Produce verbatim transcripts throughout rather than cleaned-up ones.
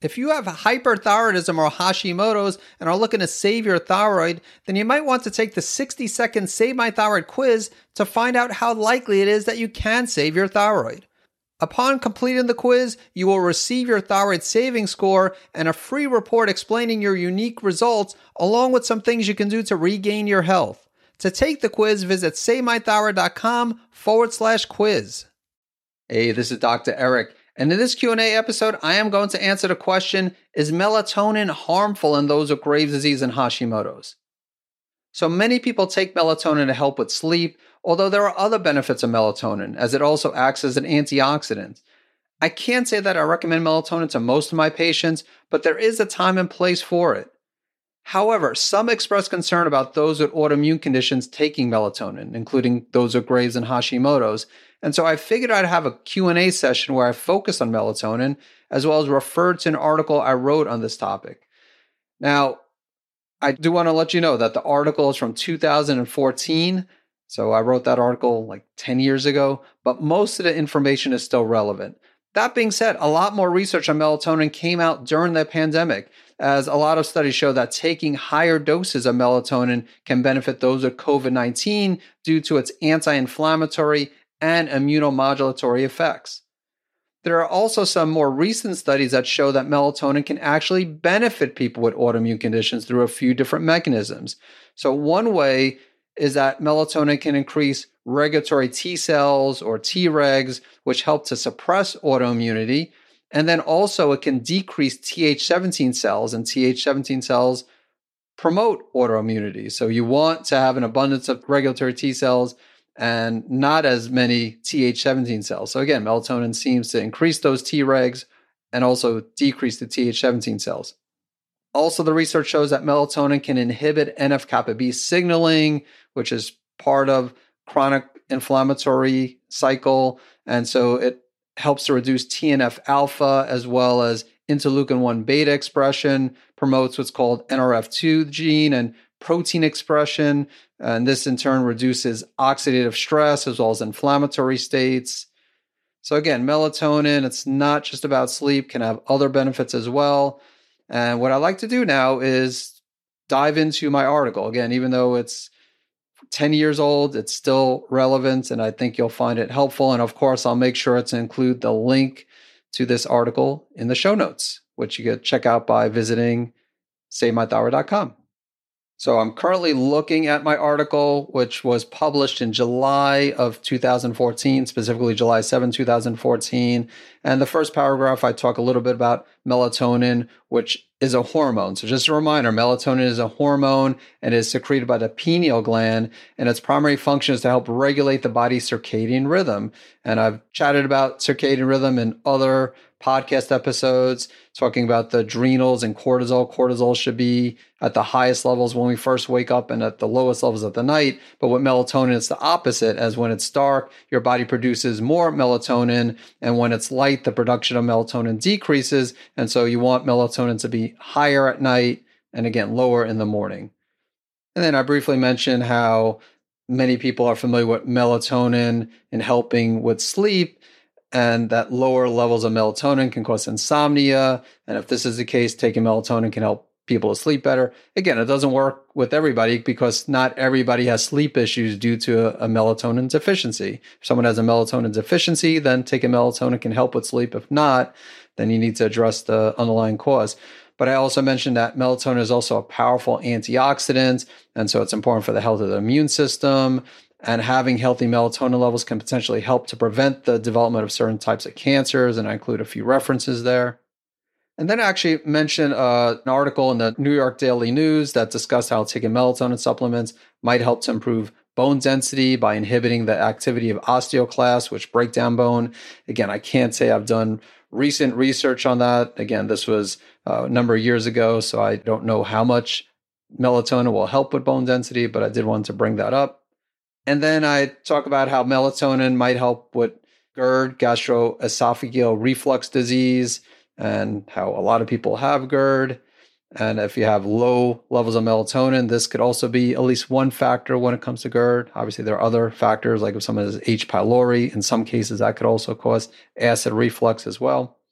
If you have hyperthyroidism or Hashimoto's and are looking to save your thyroid, then you might want to take the sixty second Save My Thyroid quiz to find out how likely it is that you can save your thyroid. Upon completing the quiz, you will receive your thyroid saving score and a free report explaining your unique results, along with some things you can do to regain your health. To take the quiz, visit savemythyroid.com forward slash quiz. Hey, this is Doctor Eric. And in this Q and A episode, I am going to answer the question, is melatonin harmful in those with Graves' disease and Hashimoto's? So many people take melatonin to help with sleep, although there are other benefits of melatonin, as it also acts as an antioxidant. I can't say that I recommend melatonin to most of my patients, but there is a time and place for it. However, some express concern about those with autoimmune conditions taking melatonin, including those with Graves' and Hashimoto's. And so I figured I'd have a Q and A session where I focus on melatonin, as well as refer to an article I wrote on this topic. Now, I do want to let you know that the article is from two thousand fourteen. So I wrote that article like ten years ago, but most of the information is still relevant. That being said, a lot more research on melatonin came out during the pandemic, as a lot of studies show that taking higher doses of melatonin can benefit those with COVID nineteen due to its anti-inflammatory and immunomodulatory effects. There are also some more recent studies that show that melatonin can actually benefit people with autoimmune conditions through a few different mechanisms. So one way is that melatonin can increase regulatory T cells or Tregs, which help to suppress autoimmunity. And then also it can decrease T H seventeen cells, and T H seventeen cells promote autoimmunity. So you want to have an abundance of regulatory T cells and not as many T H seventeen cells. So again, melatonin seems to increase those Tregs and also decrease the T H seventeen cells. Also, the research shows that melatonin can inhibit N F kappa B signaling, which is part of chronic inflammatory cycle. And so it helps to reduce T N F alpha as well as interleukin one beta expression, promotes what's called N R F two gene and protein expression. And this in turn reduces oxidative stress as well as inflammatory states. So again, melatonin, it's not just about sleep, can have other benefits as well. And what I like to do now is dive into my article. Again, even though it's ten years old, it's still relevant, and I think you'll find it helpful. And of course, I'll make sure to include the link to this article in the show notes, which you can check out by visiting save my thyroid dot com. So I'm currently looking at my article, which was published in July of two thousand fourteen, specifically July seventh, two thousand fourteen. And the first paragraph, I talk a little bit about melatonin, which is a hormone. So just a reminder, melatonin is a hormone and is secreted by the pineal gland, and its primary function is to help regulate the body's circadian rhythm. And I've chatted about circadian rhythm in other podcast episodes, talking about the adrenals and cortisol. Cortisol should be at the highest levels when we first wake up and at the lowest levels at the night. But with melatonin, it's the opposite, as when it's dark, your body produces more melatonin. And when it's light, the production of melatonin decreases. And so you want melatonin to be higher at night and again, lower in the morning. And then I briefly mentioned how many people are familiar with melatonin in helping with sleep, and that lower levels of melatonin can cause insomnia. And if this is the case, taking melatonin can help people to sleep better. Again, it doesn't work with everybody because not everybody has sleep issues due to a, a melatonin deficiency. If someone has a melatonin deficiency, then taking melatonin can help with sleep. If not, then you need to address the underlying cause. But I also mentioned that melatonin is also a powerful antioxidant, and so it's important for the health of the immune system. And having healthy melatonin levels can potentially help to prevent the development of certain types of cancers, and I include a few references there. And then I actually mentioned uh, an article in the New York Daily News that discussed how taking melatonin supplements might help to improve bone density by inhibiting the activity of osteoclasts, which break down bone. Again, I can't say I've done recent research on that. Again, this was uh, a number of years ago, so I don't know how much melatonin will help with bone density, but I did want to bring that up. And then I talk about how melatonin might help with GERD, gastroesophageal reflux disease, and how a lot of people have GERD. And if you have low levels of melatonin, this could also be at least one factor when it comes to GERD. Obviously, there are other factors, like if someone has H. pylori, in some cases that could also cause acid reflux as well.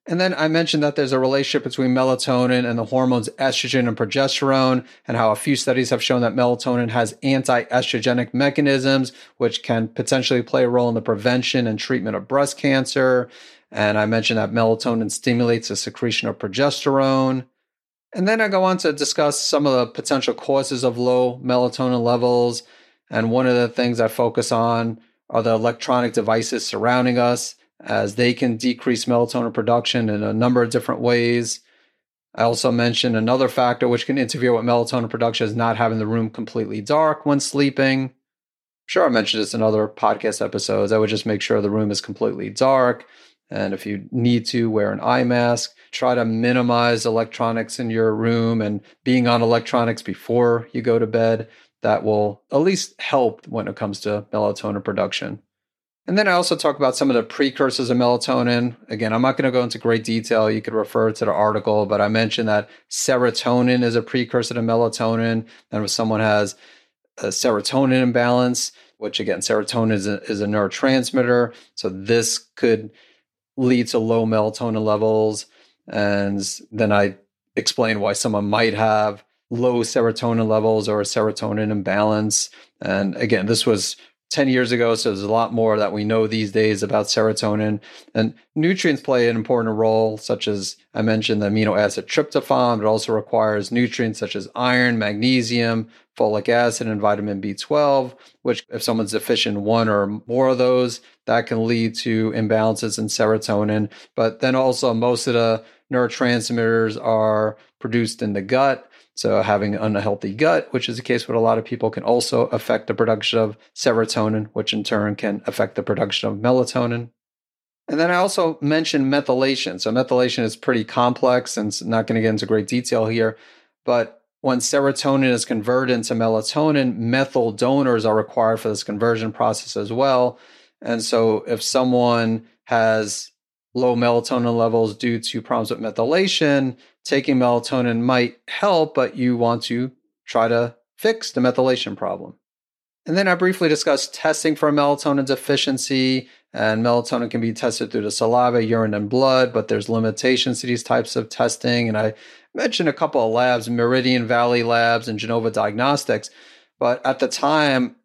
And then I mentioned that there's a relationship between melatonin and the hormones estrogen and progesterone, and how a few studies have shown that melatonin has anti-estrogenic mechanisms, which can potentially play a role in the prevention and treatment of breast cancer. And I mentioned that melatonin stimulates the secretion of progesterone. And then I go on to discuss some of the potential causes of low melatonin levels. And one of the things I focus on are the electronic devices surrounding us, as they can decrease melatonin production in a number of different ways. I also mentioned another factor which can interfere with melatonin production is not having the room completely dark when sleeping. I'm sure I mentioned this in other podcast episodes. I would just make sure the room is completely dark. And if you need to, wear an eye mask. Try to minimize electronics in your room and being on electronics before you go to bed. That will at least help when it comes to melatonin production. And then I also talk about some of the precursors of melatonin. Again, I'm not going to go into great detail. You could refer to the article, but I mentioned that serotonin is a precursor to melatonin. And if someone has a serotonin imbalance, which again, serotonin is a, is a neurotransmitter, so this could lead to low melatonin levels. And then I explain why someone might have low serotonin levels or a serotonin imbalance. And again, this was ten years ago, so there's a lot more that we know these days about serotonin. And nutrients play an important role, such as I mentioned the amino acid tryptophan. It also requires nutrients such as iron, magnesium, folic acid, and vitamin B twelve, which if someone's deficient in one or more of those, that can lead to imbalances in serotonin. But then also most of the neurotransmitters are produced in the gut. So having an unhealthy gut, which is the case with a lot of people, can also affect the production of serotonin, which in turn can affect the production of melatonin. And then I also mentioned methylation. So methylation is pretty complex and it's not going to get into great detail here. But when serotonin is converted into melatonin, methyl donors are required for this conversion process as well. And so if someone has low melatonin levels due to problems with methylation, taking melatonin might help, but you want to try to fix the methylation problem. And then I briefly discussed testing for melatonin deficiency, and melatonin can be tested through the saliva, urine, and blood, but there's limitations to these types of testing. And I mentioned a couple of labs, Meridian Valley Labs and Genova Diagnostics, but at the time,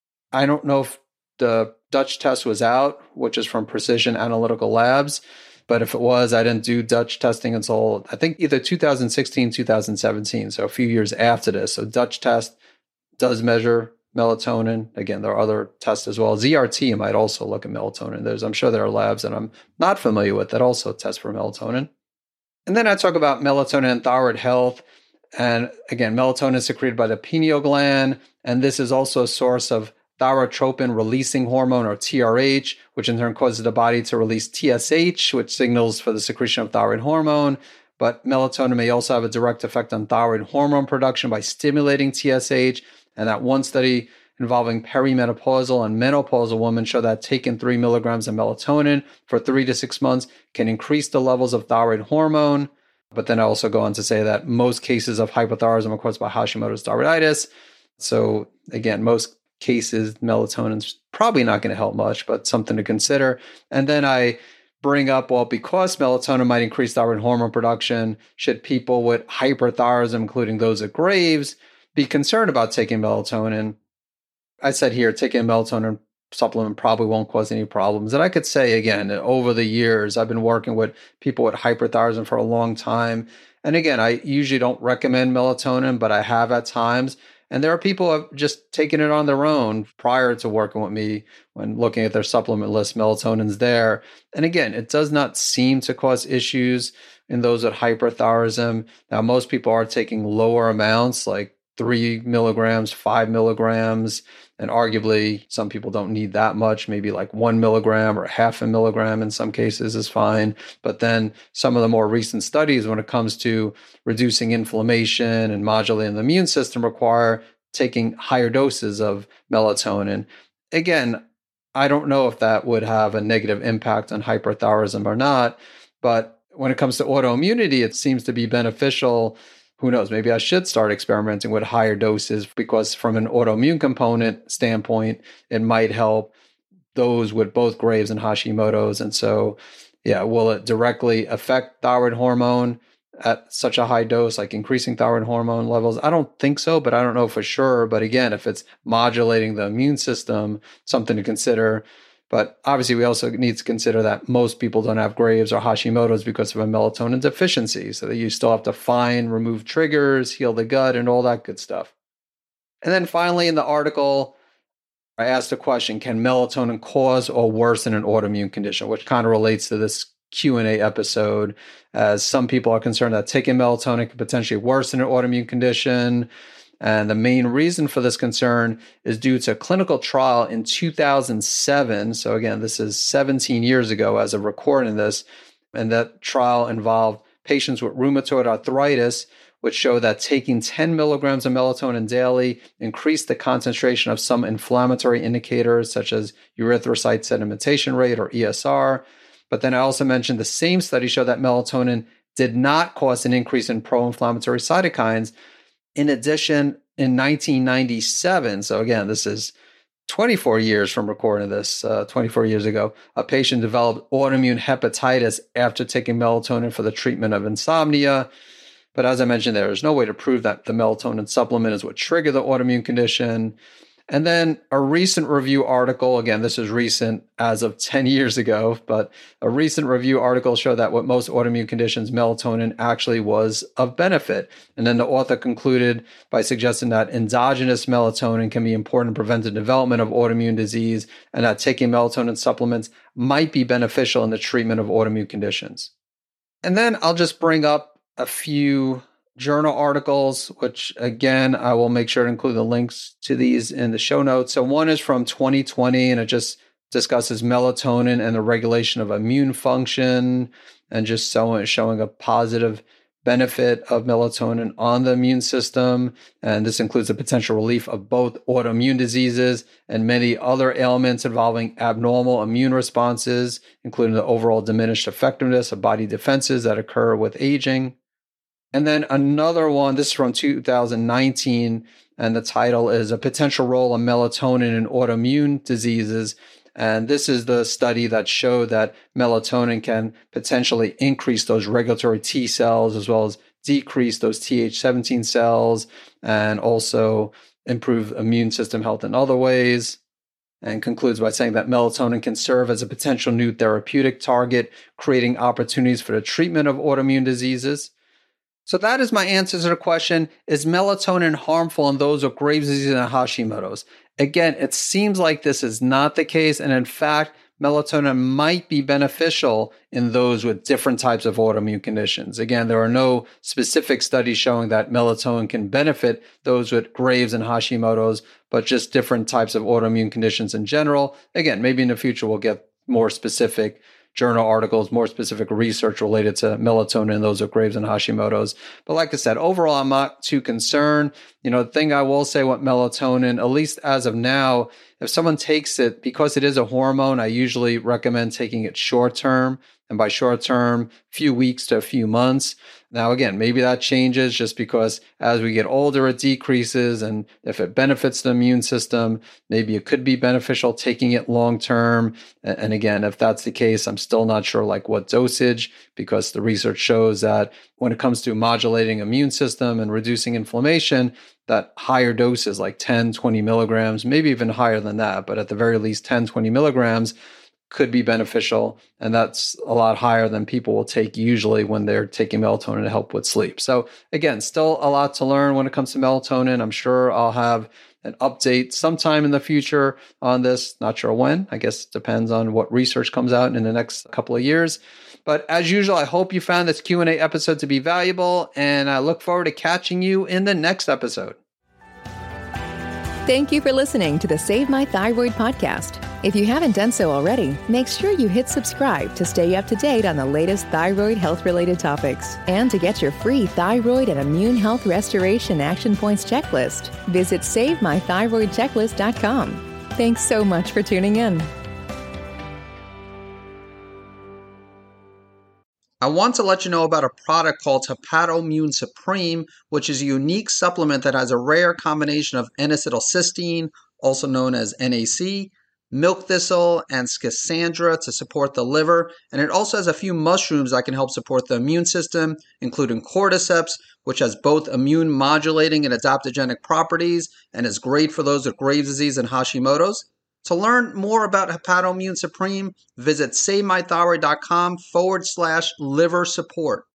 I don't know if the Dutch test was out, which is from Precision Analytical Labs. But if it was, I didn't do Dutch testing until I think either two thousand sixteen, two thousand seventeen. So a few years after this. So Dutch test does measure melatonin. Again, there are other tests as well. Z R T might also look at melatonin. There's, I'm sure there are labs that I'm not familiar with that also test for melatonin. And then I talk about melatonin and thyroid health. And again, melatonin is secreted by the pineal gland. And this is also a source of thyrotropin releasing hormone, or T R H, which in turn causes the body to release T S H, which signals for the secretion of thyroid hormone. But melatonin may also have a direct effect on thyroid hormone production by stimulating T S H. And that one study involving perimenopausal and menopausal women showed that taking three milligrams of melatonin for three to six months can increase the levels of thyroid hormone. But then I also go on to say that most cases of hypothyroidism are caused by Hashimoto's thyroiditis. So again, most cases, melatonin's probably not going to help much, but something to consider. And then I bring up, well, because melatonin might increase thyroid hormone production, should people with hyperthyroidism, including those at Graves, be concerned about taking melatonin? I said here, taking a melatonin supplement probably won't cause any problems. And I could say, again, over the years, I've been working with people with hyperthyroidism for a long time. And again, I usually don't recommend melatonin, but I have at times. And there are people who have just taken it on their own prior to working with me when looking at their supplement list. Melatonin's there. And again, it does not seem to cause issues in those with hyperthyroidism. Now, most people are taking lower amounts, like three milligrams, five milligrams. And arguably, some people don't need that much, maybe like one milligram or half a milligram in some cases is fine. But then some of the more recent studies when it comes to reducing inflammation and modulating the immune system require taking higher doses of melatonin. Again, I don't know if that would have a negative impact on hyperthyroidism or not, but when it comes to autoimmunity, it seems to be beneficial. Who knows, maybe I should start experimenting with higher doses, because from an autoimmune component standpoint, it might help those with both Graves and Hashimoto's. And so, yeah, will it directly affect thyroid hormone at such a high dose, like increasing thyroid hormone levels? I don't think so, but I don't know for sure. But again, if it's modulating the immune system, something to consider. But obviously, we also need to consider that most people don't have Graves or Hashimoto's because of a melatonin deficiency. So that you still have to find, remove triggers, heal the gut, and all that good stuff. And then finally, in the article, I asked a question: can melatonin cause or worsen an autoimmune condition? Which kind of relates to this Q and A episode, as some people are concerned that taking melatonin could potentially worsen an autoimmune condition. And the main reason for this concern is due to a clinical trial in two thousand seven. So again, this is seventeen years ago as of recording this. And that trial involved patients with rheumatoid arthritis, which showed that taking ten milligrams of melatonin daily increased the concentration of some inflammatory indicators such as erythrocyte sedimentation rate, or E S R. But then I also mentioned the same study showed that melatonin did not cause an increase in pro-inflammatory cytokines. In addition, in nineteen ninety-seven, so again, this is twenty-four years from recording this, uh, twenty-four years ago, a patient developed autoimmune hepatitis after taking melatonin for the treatment of insomnia. But as I mentioned, there is no way to prove that the melatonin supplement is what triggered the autoimmune condition. And then a recent review article, again, this is recent as of ten years ago, but a recent review article showed that with most autoimmune conditions, melatonin actually was of benefit. And then the author concluded by suggesting that endogenous melatonin can be important to prevent the development of autoimmune disease, and that taking melatonin supplements might be beneficial in the treatment of autoimmune conditions. And then I'll just bring up a few journal articles, which again, I will make sure to include the links to these in the show notes. So one is from twenty twenty, and it just discusses melatonin and the regulation of immune function, and just so, showing a positive benefit of melatonin on the immune system. And this includes the potential relief of both autoimmune diseases and many other ailments involving abnormal immune responses, including the overall diminished effectiveness of body defenses that occur with aging. And then another one, this is from two thousand nineteen, and the title is A Potential Role of Melatonin in Autoimmune Diseases. And this is the study that showed that melatonin can potentially increase those regulatory T cells as well as decrease those T H seventeen cells, and also improve immune system health in other ways. And concludes by saying that melatonin can serve as a potential new therapeutic target, creating opportunities for the treatment of autoimmune diseases. So that is my answer to the question: is melatonin harmful in those with Graves' disease and Hashimoto's? Again, it seems like this is not the case. And in fact, melatonin might be beneficial in those with different types of autoimmune conditions. Again, there are no specific studies showing that melatonin can benefit those with Graves' and Hashimoto's, but just different types of autoimmune conditions in general. Again, maybe in the future we'll get more specific journal articles, more specific research related to melatonin and those with Graves' and Hashimoto's. But like I said, overall, I'm not too concerned. You know, the thing I will say with melatonin, at least as of now, if someone takes it, because it is a hormone, I usually recommend taking it short term. And by short term, few weeks to a few months. Now, again, maybe that changes just because as we get older, it decreases. And if it benefits the immune system, maybe it could be beneficial taking it long term. And again, if that's the case, I'm still not sure like what dosage, because the research shows that when it comes to modulating immune system and reducing inflammation, that higher doses like ten, twenty milligrams, maybe even higher than that, but at the very least ten, twenty milligrams could be beneficial. And that's a lot higher than people will take usually when they're taking melatonin to help with sleep. So again, still a lot to learn when it comes to melatonin. I'm sure I'll have an update sometime in the future on this. Not sure when. I guess it depends on what research comes out in the next couple of years. But as usual, I hope you found this Q and A episode to be valuable, and I look forward to catching you in the next episode. Thank you for listening to the Save My Thyroid podcast. If you haven't done so already, make sure you hit subscribe to stay up to date on the latest thyroid health-related topics. And to get your free thyroid and immune health restoration action points checklist, visit save my thyroid checklist dot com. Thanks so much for tuning in. I want to let you know about a product called Hepatoimmune Supreme, which is a unique supplement that has a rare combination of N-acetylcysteine, also known as N A C, milk thistle, and schisandra to support the liver. And it also has a few mushrooms that can help support the immune system, including cordyceps, which has both immune modulating and adaptogenic properties and is great for those with Graves' disease and Hashimoto's. To learn more about Hepatoimmune Supreme, visit savemythyroid.com forward slash liver support.